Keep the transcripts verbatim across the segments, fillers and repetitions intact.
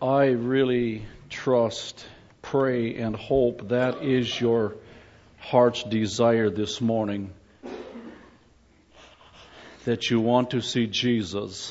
I really trust, pray, and hope that is your heart's desire this morning, that you want to see Jesus.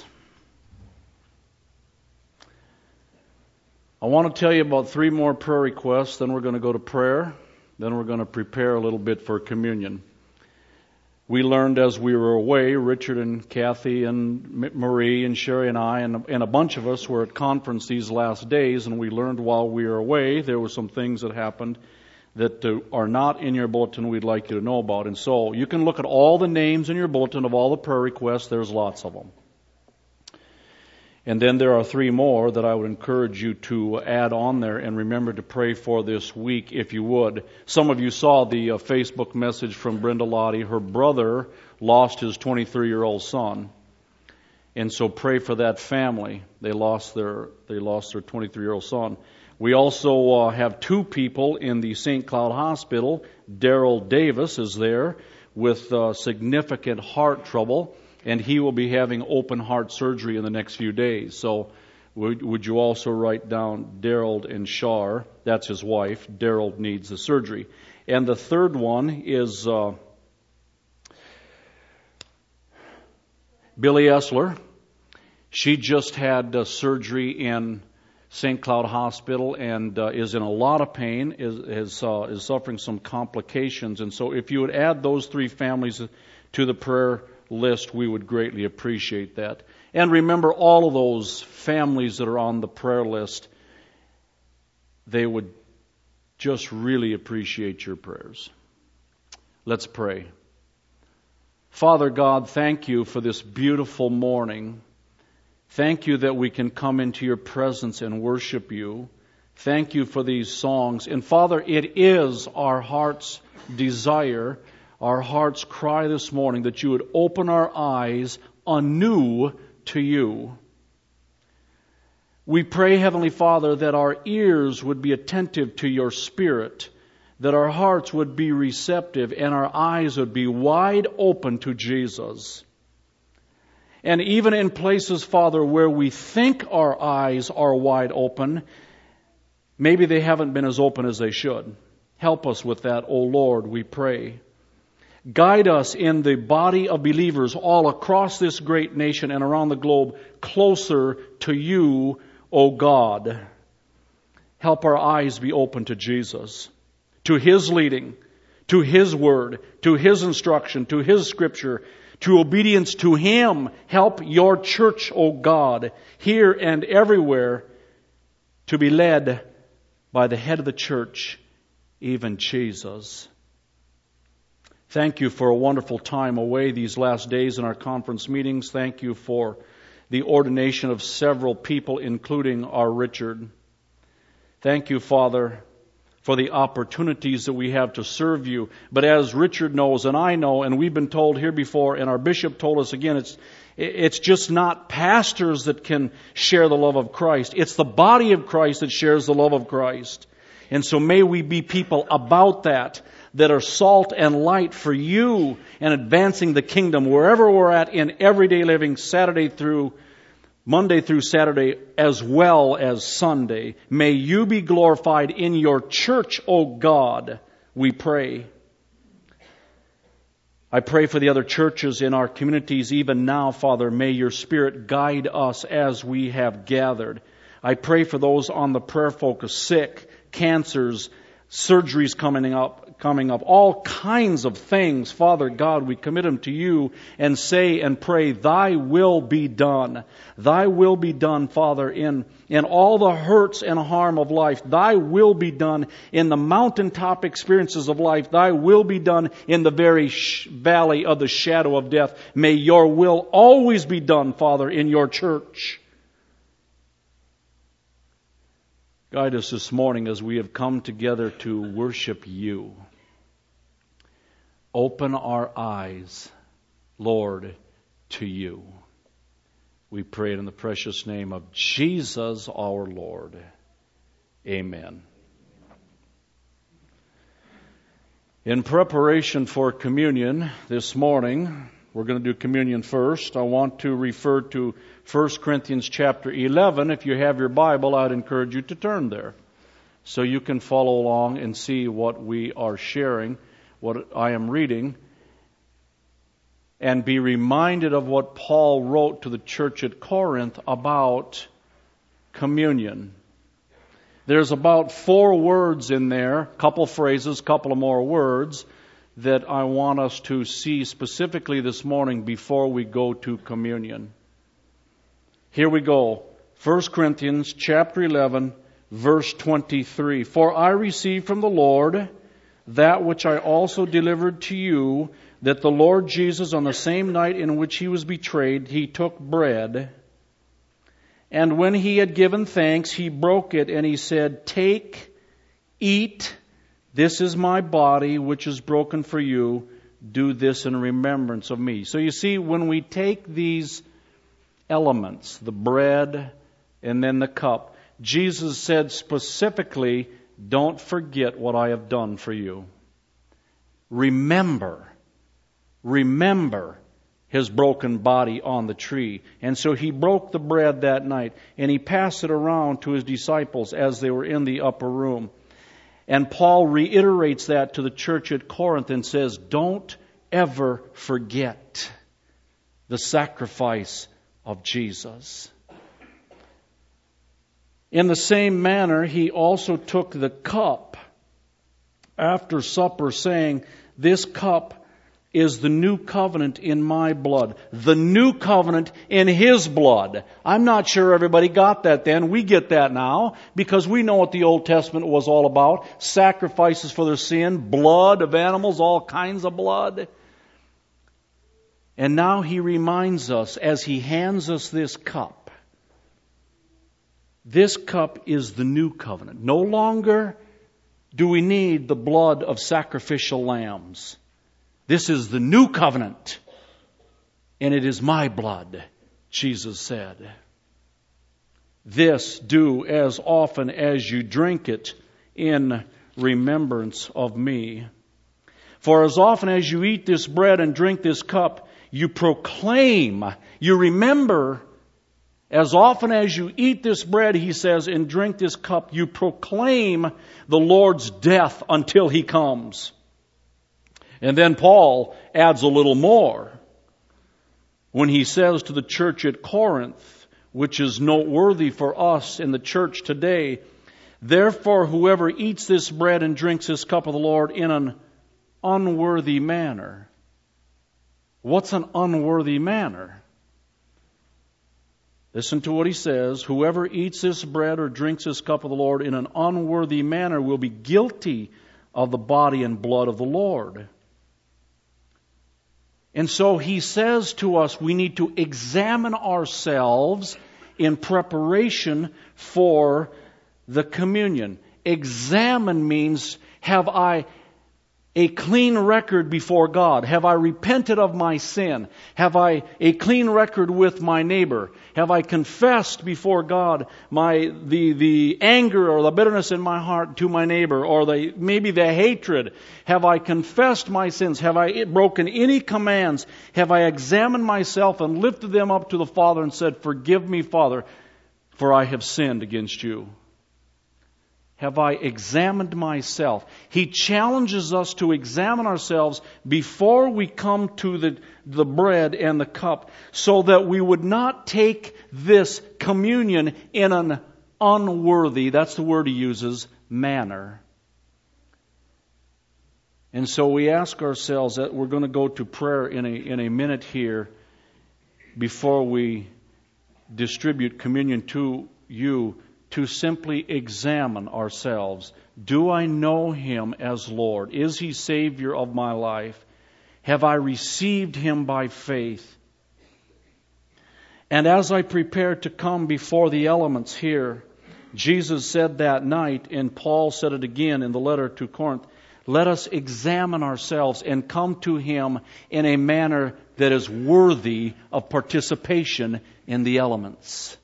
I want to tell you about three more prayer requests, then we're going to go to prayer, then we're going to prepare a little bit for communion. We learned as we were away, Richard and Kathy and Marie and Sherry and I and, and a bunch of us were at conference these last days, and we learned while we were away there were some things that happened that uh, are not in your bulletin we'd like you to know about. And so you can look at all the names in your bulletin of all the prayer requests. There's lots of them. And then there are three more that I would encourage you to add on there and remember to pray for this week if you would. Some of you saw the uh, Facebook message from Brenda Lottie. Her brother lost his twenty-three-year-old son. And so pray for that family. They lost their they lost their twenty-three-year-old son. We also uh, have two people in the Saint Cloud Hospital. Daryl Davis is there with uh, significant heart trouble. And he will be having open heart surgery in the next few days. So would, would you also write down Daryl and Shar? That's his wife. Daryl needs the surgery. And the third one is uh, Billy Essler. She just had uh, surgery in Saint Cloud Hospital and uh, is in a lot of pain, is is, uh, is suffering some complications. And so if you would add those three families to the prayer list, we would greatly appreciate that. And remember, all of those families that are on the prayer list, they would just really appreciate your prayers. Let's pray. Father God, thank you for this beautiful morning. Thank you that we can come into your presence and worship you. Thank you for these songs. And Father, it is our heart's desire, our heart's cry this morning that you would open our eyes anew to you. We pray, Heavenly Father, that our ears would be attentive to your Spirit, that our hearts would be receptive and our eyes would be wide open to Jesus. And even in places, Father, where we think our eyes are wide open, maybe they haven't been as open as they should. Help us with that, O Lord, we pray. Guide us in the body of believers all across this great nation and around the globe closer to you, O God. Help our eyes be open to Jesus, to His leading, to His word, to His instruction, to His scripture, to obedience to Him. Help your church, O God, here and everywhere to be led by the head of the church, even Jesus. Thank you for a wonderful time away these last days in our conference meetings. Thank you for the ordination of several people, including our Richard. Thank you, Father, for the opportunities that we have to serve you. But as Richard knows and I know, and we've been told here before, and our bishop told us again, it's it's just not pastors that can share the love of Christ. It's the body of Christ that shares the love of Christ. And so may we be people about that, that are salt and light for you and advancing the kingdom wherever we're at in everyday living, Saturday through Monday through Saturday, as well as Sunday. May you be glorified in your church, O God, we pray. I pray for the other churches in our communities even now, Father. May your Spirit guide us as we have gathered. I pray for those on the prayer focus, sick, cancers, surgeries coming up, coming up, all kinds of things. Father God, we commit them to you and say and pray, thy will be done. Thy will be done, Father, in, in all the hurts and harm of life. Thy will be done in the mountaintop experiences of life. Thy will be done in the very sh- valley of the shadow of death. May your will always be done, Father, in your church. Guide us this morning as we have come together to worship you. Open our eyes, Lord, to you. We pray it in the precious name of Jesus our Lord. Amen. In preparation for communion this morning, We're going to do communion first. I want to refer to First Corinthians chapter eleven. If you have your Bible, I'd encourage you to turn there so you can follow along and see what we are sharing, what I am reading, and be reminded of what Paul wrote to the church at Corinth about communion. There's about four words in there, couple phrases, couple of more words, that I want us to see specifically this morning before we go to communion. Here we go. First Corinthians chapter eleven, verse twenty-three. For I received from the Lord that which I also delivered to you, that the Lord Jesus, on the same night in which he was betrayed, he took bread. And when he had given thanks, he broke it, and he said, Take, eat, this is my body, which is broken for you. Do this in remembrance of me. So you see, when we take these elements, the bread and then the cup, Jesus said specifically, don't forget what I have done for you. Remember, remember his broken body on the tree. And so he broke the bread that night, and he passed it around to his disciples as they were in the upper room. And Paul reiterates that to the church at Corinth and says, don't ever forget the sacrifice of Jesus. In the same manner, he also took the cup after supper, saying, This cup is the new covenant in my blood. The new covenant in his blood. I'm not sure everybody got that then. We get that now because we know what the Old Testament was all about. Sacrifices for their sin, blood of animals, all kinds of blood. And now he reminds us as he hands us this cup. This cup is the new covenant. No longer do we need the blood of sacrificial lambs. This is the new covenant, and it is my blood, Jesus said. This do as often as you drink it in remembrance of me. For as often as you eat this bread and drink this cup, you proclaim, you remember, as often as you eat this bread, he says, and drink this cup, you proclaim the Lord's death until he comes. And then Paul adds a little more when he says to the church at Corinth, which is noteworthy for us in the church today, Therefore whoever eats this bread and drinks this cup of the Lord in an unworthy manner. What's an unworthy manner? Listen to what he says. Whoever eats this bread or drinks this cup of the Lord in an unworthy manner will be guilty of the body and blood of the Lord. And so he says to us, we need to examine ourselves in preparation for the communion. Examine means, have I a clean record before God? Have I repented of my sin? Have I a clean record with my neighbor? Have I confessed before God my the the anger or the bitterness in my heart to my neighbor, or the maybe the hatred? Have I confessed my sins? Have I broken any commands? Have I examined myself and lifted them up to the Father and said, Forgive me, Father, for I have sinned against you? Have I examined myself? He challenges us to examine ourselves before we come to the, the bread and the cup, so that we would not take this communion in an unworthy, that's the word he uses, manner. And so we ask ourselves that we're going to go to prayer in a, in a minute here before we distribute communion to you, to simply examine ourselves. Do I know Him as Lord? Is He Savior of my life? Have I received Him by faith? And as I prepare to come before the elements here, Jesus said that night, and Paul said it again in the letter to Corinth, let us examine ourselves and come to Him in a manner that is worthy of participation in the elements.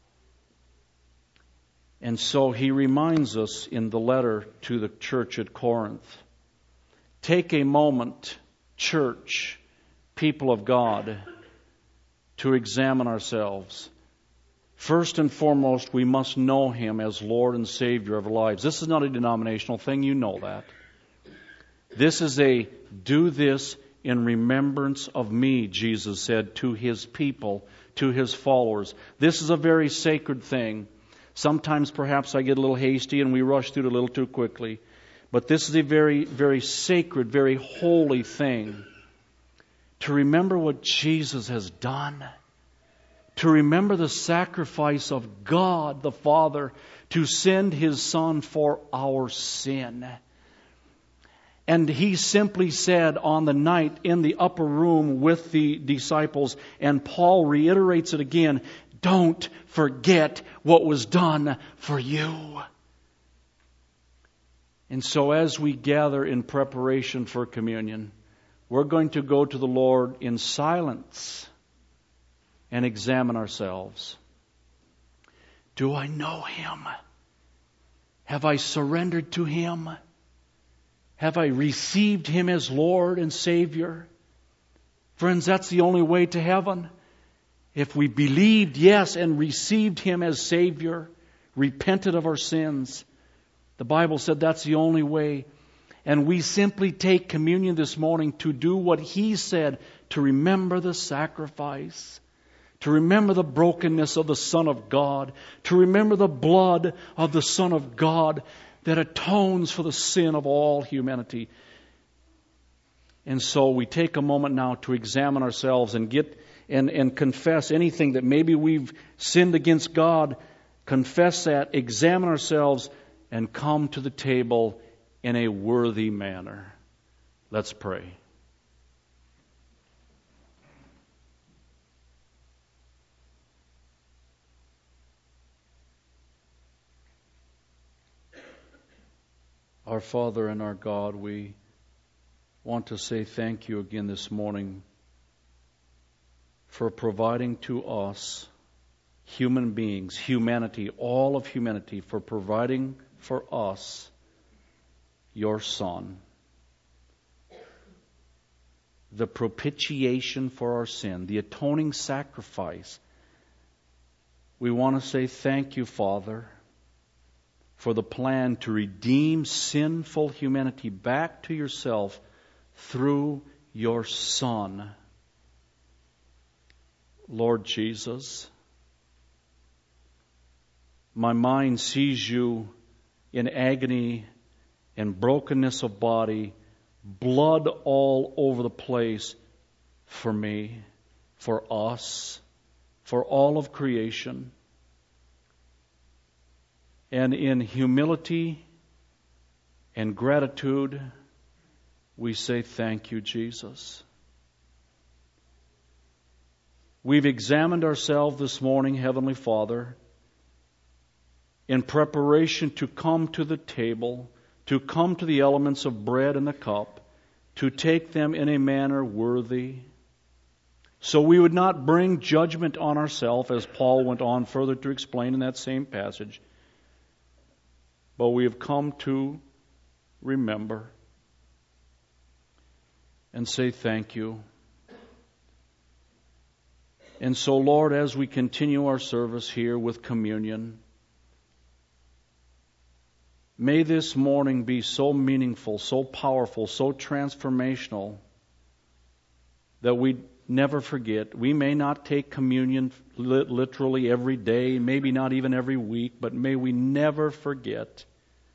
And so he reminds us in the letter to the church at Corinth, take a moment, church, people of God, to examine ourselves. First and foremost, we must know Him as Lord and Savior of our lives. This is not a denominational thing, you know that. This is a do this in remembrance of me, Jesus said to His people, to His followers. This is a very sacred thing. Sometimes perhaps I get a little hasty and we rush through it a little too quickly. But this is a very, very sacred, very holy thing. To remember what Jesus has done. To remember the sacrifice of God the Father to send His Son for our sin. And He simply said on the night in the upper room with the disciples, and Paul reiterates it again, don't forget what was done for you. And so as we gather in preparation for communion, we're going to go to the Lord in silence and examine ourselves. Do I know Him? Have I surrendered to Him? Have I received Him as Lord and Savior? Friends, that's the only way to heaven. If we believed, yes, and received Him as Savior, repented of our sins, the Bible said that's the only way. And we simply take communion this morning to do what He said, to remember the sacrifice, to remember the brokenness of the Son of God, to remember the blood of the Son of God that atones for the sin of all humanity. And so we take a moment now to examine ourselves and get and, and confess anything that maybe we've sinned against God. Confess that, examine ourselves, and come to the table in a worthy manner. Let's pray. Our Father and our God, we want to say thank you again this morning for providing to us, human beings, humanity, all of humanity, for providing for us your Son, the propitiation for our sin, the atoning sacrifice. We want to say thank you, Father, for the plan to redeem sinful humanity back to yourself through your Son. Lord Jesus, my mind sees you in agony and brokenness of body, blood all over the place for me, for us, for all of creation. And in humility and gratitude, we say thank you, Jesus. We've examined ourselves this morning, Heavenly Father, in preparation to come to the table, to come to the elements of bread and the cup, to take them in a manner worthy. So we would not bring judgment on ourselves, as Paul went on further to explain in that same passage. But we have come to remember and say thank you. And so, Lord, as we continue our service here with communion, may this morning be so meaningful, so powerful, so transformational that we never forget. We may not take communion literally every day, maybe not even every week, but may we never forget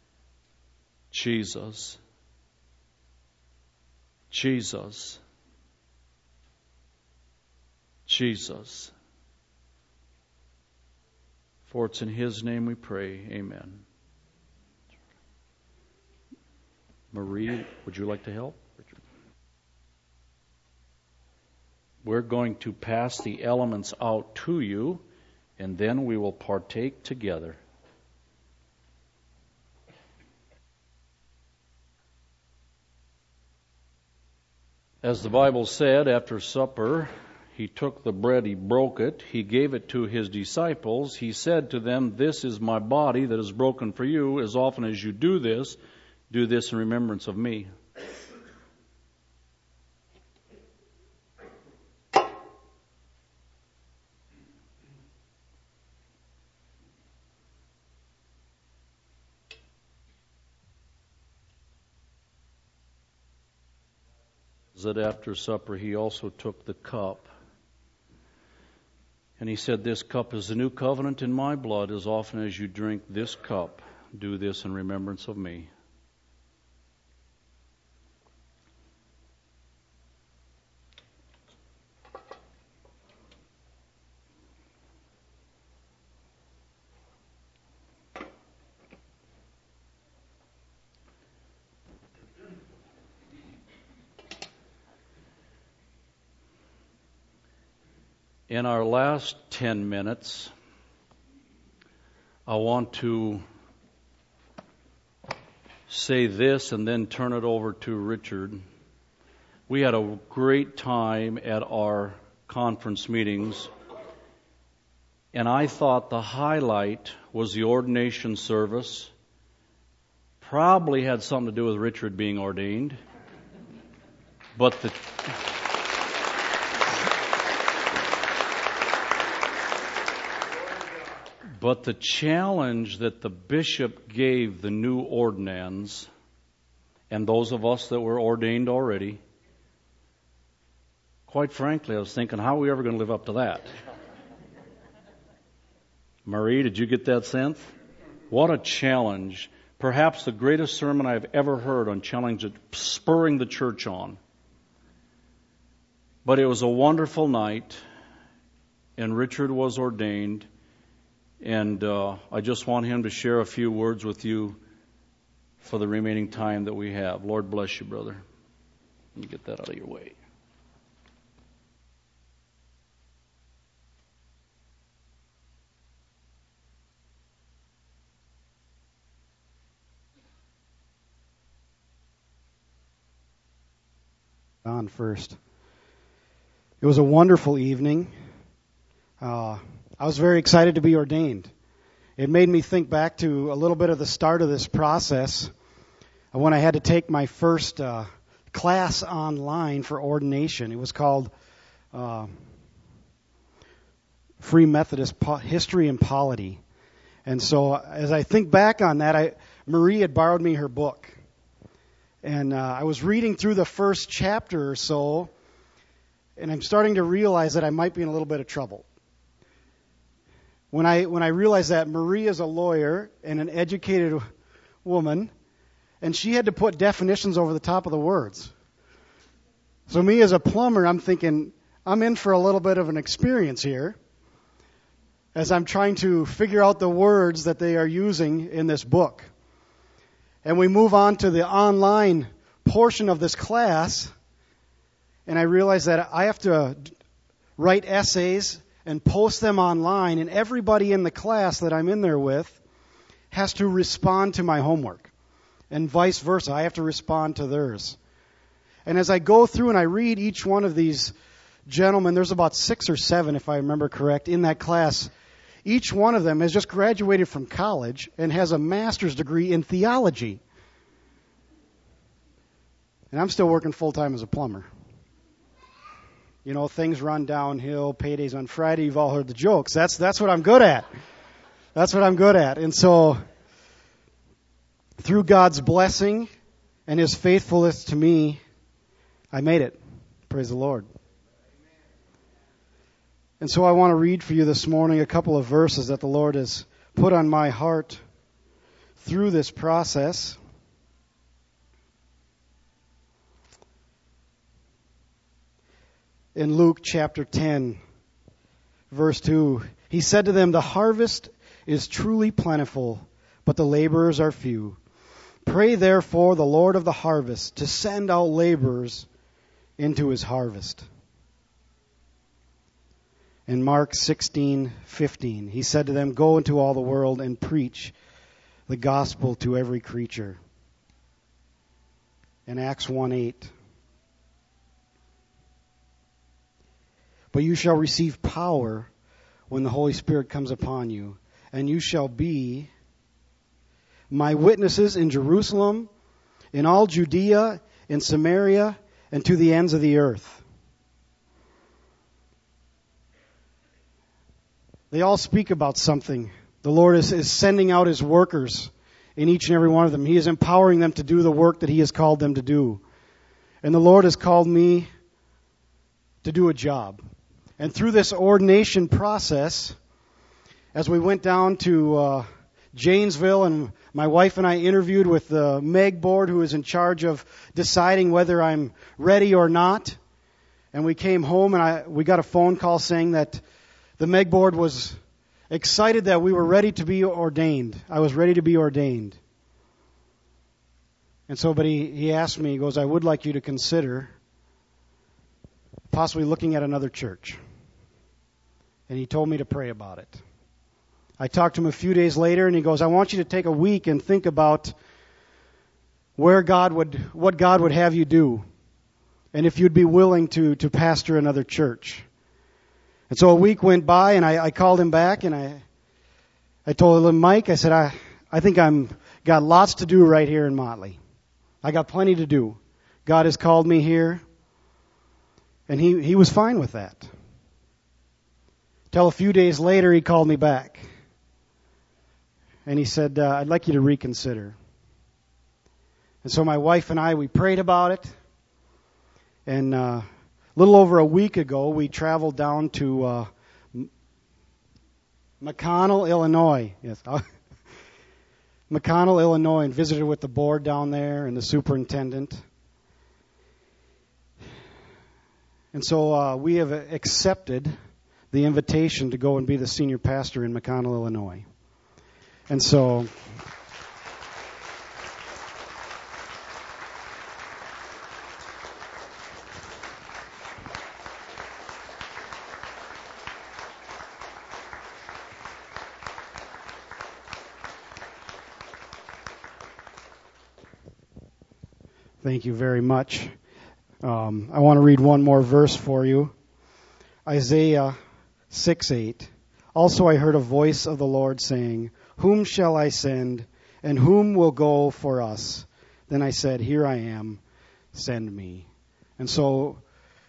Jesus. Jesus. Jesus. For it's in His name we pray. Amen. Marie, would you like to help? We're going to pass the elements out to you, and then we will partake together. As the Bible said, after supper, He took the bread, He broke it, He gave it to His disciples. He said to them, "This is my body that is broken for you. As often as you do this, do this in remembrance of me." that after supper he also took the cup. And he said, "This cup is the new covenant in my blood. As often as you drink this cup, do this in remembrance of me." In our last ten minutes, I want to say this and then turn it over to Richard. We had a great time at our conference meetings, and I thought the highlight was the ordination service. Probably had something to do with Richard being ordained, but the But the challenge that the bishop gave the new ordinands, and those of us that were ordained already, quite frankly, I was thinking, how are we ever going to live up to that? Marie, did you get that sense? What a challenge. Perhaps the greatest sermon I've ever heard on challenge, spurring the church on. But it was a wonderful night, and Richard was ordained. And uh, I just want him to share a few words with you for the remaining time that we have. Lord bless you, brother. Let me get that out of your way. On first. It was a wonderful evening. Uh, I was very excited to be ordained. It made me think back to a little bit of the start of this process when I had to take my first uh, class online for ordination. It was called uh, Free Methodist po- History and Polity. And so as I think back on that, I, Marie had borrowed me her book. And uh, I was reading through the first chapter or so, and I'm starting to realize that I might be in a little bit of trouble. When I when I realized that Marie is a lawyer and an educated woman, and she had to put definitions over the top of the words. So me as a plumber, I'm thinking, I'm in for a little bit of an experience here as I'm trying to figure out the words that they are using in this book. And we move on to the online portion of this class, and I realize that I have to write essays and post them online, and everybody in the class that I'm in there with has to respond to my homework, and vice versa. I have to respond to theirs. And as I go through and I read each one of these gentlemen, there's about six or seven, if I remember correct, in that class. Each one of them has just graduated from college and has a master's degree in theology. And I'm still working full-time as a plumber. You know, things run downhill, paydays on Friday, you've all heard the jokes. That's that's what I'm good at. That's what I'm good at. And so, through God's blessing and His faithfulness to me, I made it. Praise the Lord. And so I want to read for you this morning a couple of verses that the Lord has put on my heart through this process. In Luke chapter ten, verse two, He said to them, "The harvest is truly plentiful, but the laborers are few. Pray therefore the Lord of the harvest to send out laborers into His harvest." In Mark sixteen fifteen, He said to them, "Go into all the world and preach the gospel to every creature." In Acts one eight, "But you shall receive power when the Holy Spirit comes upon you, and you shall be my witnesses in Jerusalem, in all Judea, in Samaria, and to the ends of the earth." They all speak about something. The Lord is, is sending out His workers in each and every one of them. He is empowering them to do the work that He has called them to do. And the Lord has called me to do a job. And through this ordination process, as we went down to uh, Janesville, and my wife and I interviewed with the M E G board, who is in charge of deciding whether I'm ready or not. And we came home, and I we got a phone call saying that the M E G board was excited that we were ready to be ordained. I was ready to be ordained. And so, but he, he asked me, he goes, I would like you to consider possibly looking at another church. And he told me to pray about it. I talked to him a few days later, and he goes, I want you to take a week and think about where God would, what God would have you do, and if you'd be willing to, to pastor another church. And so a week went by, and I, I called him back, and I, I told him, Mike, I said, I, I think I'm got lots to do right here in Motley. I got plenty to do. God has called me here, and he, he was fine with that. Till a few days later, he called me back. And he said, uh, I'd like you to reconsider. And so my wife and I, we prayed about it. And uh, a little over a week ago, we traveled down to uh, McConnell, Illinois. Yes, McConnell, Illinois, and visited with the board down there and the superintendent. And so uh, we have accepted the invitation to go and be the senior pastor in McConnell, Illinois. And so thank you very much. Um, I want to read one more verse for you. Isaiah six eight. Also I heard a voice of the Lord saying, Whom shall I send, and whom will go for us? Then I said, Here I am, send me. And so,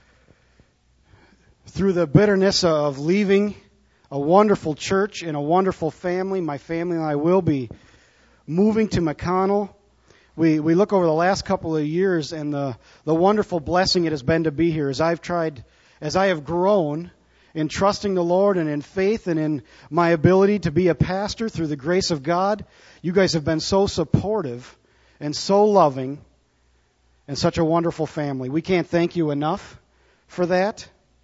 through the bitterness of leaving a wonderful church and a wonderful family, my family and I will be moving to McConnell. We we look over the last couple of years and the, the wonderful blessing it has been to be here. As I've tried, as I have grown in trusting the Lord and in faith and in my ability to be a pastor through the grace of God, you guys have been so supportive and so loving and such a wonderful family. We can't thank you enough for that.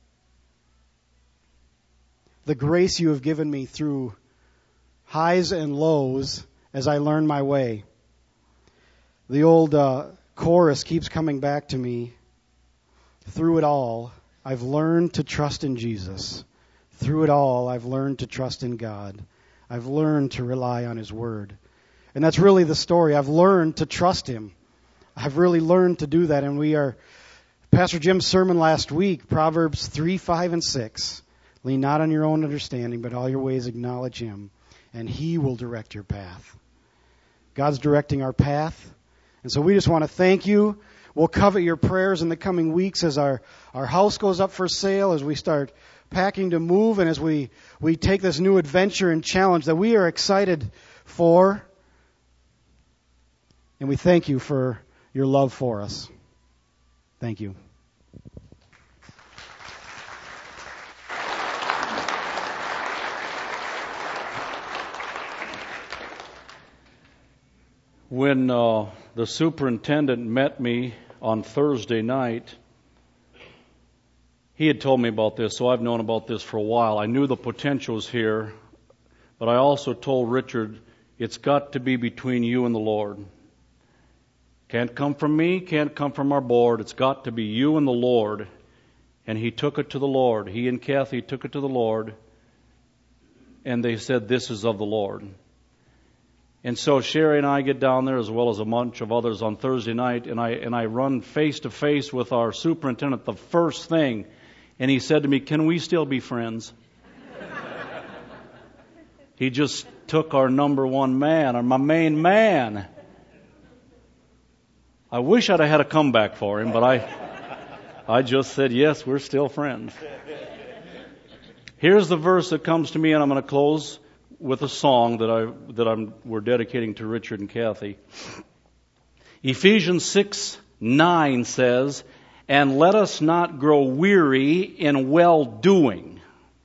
The grace you have given me through highs and lows as I learn my way. The old uh, chorus keeps coming back to me. Through it all, I've learned to trust in Jesus. Through it all, I've learned to trust in God. I've learned to rely on His Word. And that's really the story. I've learned to trust Him. I've really learned to do that. And we are, Pastor Jim's sermon last week, Proverbs three, five, and six. Lean not on your own understanding, but all your ways acknowledge Him, and He will direct your path. God's directing our path. And so we just want to thank you. We'll covet your prayers in the coming weeks as our, our house goes up for sale, as we start packing to move, and as we, we take this new adventure and challenge that we are excited for. And we thank you for your love for us. Thank you. When uh, the superintendent met me on Thursday night, he had told me about this, so I've known about this for a while. I knew the potential was here, but I also told Richard, it's got to be between you and the Lord. Can't come from me, can't come from our board. It's got to be you and the Lord. And he took it to the Lord. He and Kathy took it to the Lord, and they said, this is of the Lord. And so Sherry and I get down there, as well as a bunch of others, on Thursday night, and I and I run face to face with our superintendent the first thing, and he said to me, can we still be friends? He just took our number one man, or my main man. I wish I'd have had a comeback for him, but I I just said, yes, we're still friends. Here's the verse that comes to me, and I'm going to close with a song that I that I'm we're dedicating to Richard and Kathy. Ephesians six nine says, "And let us not grow weary in well-doing."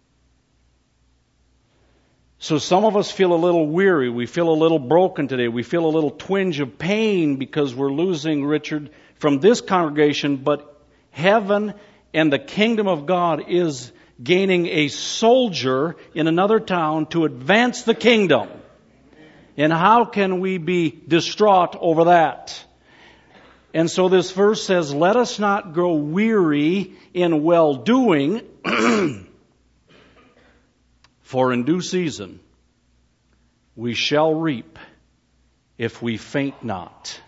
So some of us feel a little weary. We feel a little broken today. We feel a little twinge of pain because we're losing Richard from this congregation. But heaven and the kingdom of God is gaining a soldier in another town to advance the kingdom. And how can we be distraught over that? And so this verse says, "Let us not grow weary in well-doing, for in due season we shall reap if we faint not."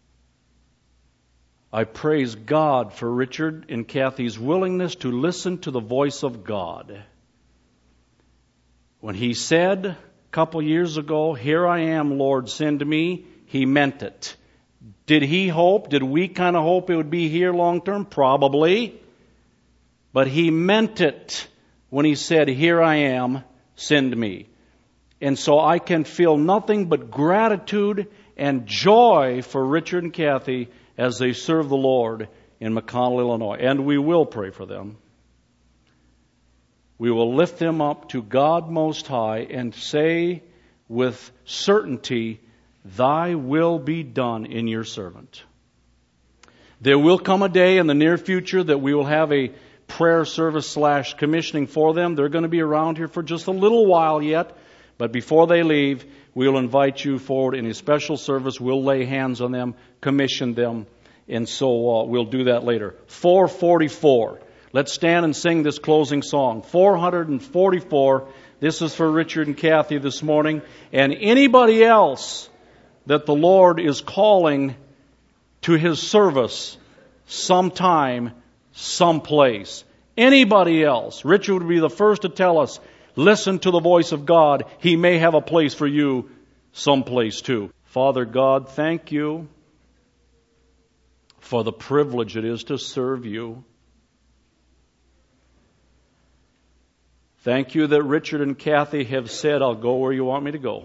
I praise God for Richard and Kathy's willingness to listen to the voice of God. When he said a couple years ago, "Here I am, Lord, send me," he meant it. Did he hope? Did we kind of hope it would be here long term? Probably. But he meant it when he said, "Here I am, send me." And so I can feel nothing but gratitude and joy for Richard and Kathy as they serve the Lord in McConnell, Illinois. And we will pray for them. We will lift them up to God Most High and say with certainty, "Thy will be done in your servant." There will come a day in the near future that we will have a prayer service slash commissioning for them. They're going to be around here for just a little while yet, but before they leave, we'll invite you forward in a special service. We'll lay hands on them, commission them, and so uh, we'll do that later. four forty-four. Let's stand and sing this closing song. four forty-four. This is for Richard and Kathy this morning, and anybody else that the Lord is calling to His service sometime, someplace. Anybody else. Richard would be the first to tell us, listen to the voice of God. He may have a place for you someplace too. Father God, thank you for the privilege it is to serve you. Thank you that Richard and Kathy have said, "I'll go where you want me to go."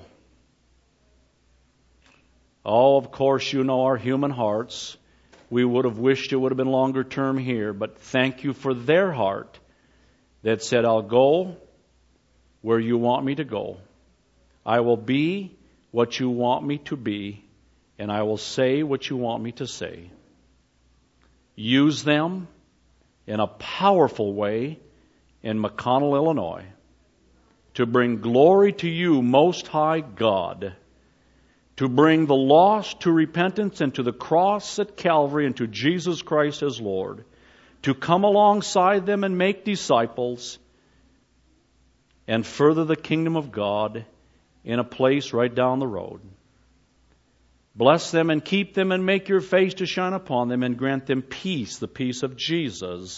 Oh, of course, you know our human hearts. We would have wished it would have been longer term here, but thank you for their heart that said, "I'll go where you want me to go. I will be what you want me to be, and I will say what you want me to say." Use them in a powerful way in McConnell, Illinois, to bring glory to you, Most High God, to bring the lost to repentance and to the cross at Calvary and to Jesus Christ as Lord, to come alongside them and make disciples and further the kingdom of God in a place right down the road. Bless them and keep them and make your face to shine upon them and grant them peace, the peace of Jesus.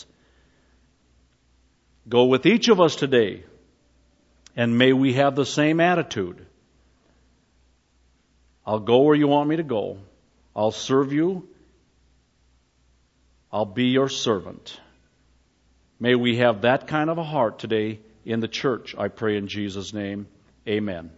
Go with each of us today, and may we have the same attitude. I'll go where you want me to go. I'll serve you. I'll be your servant. May we have that kind of a heart today in the church, I pray in Jesus' name. Amen.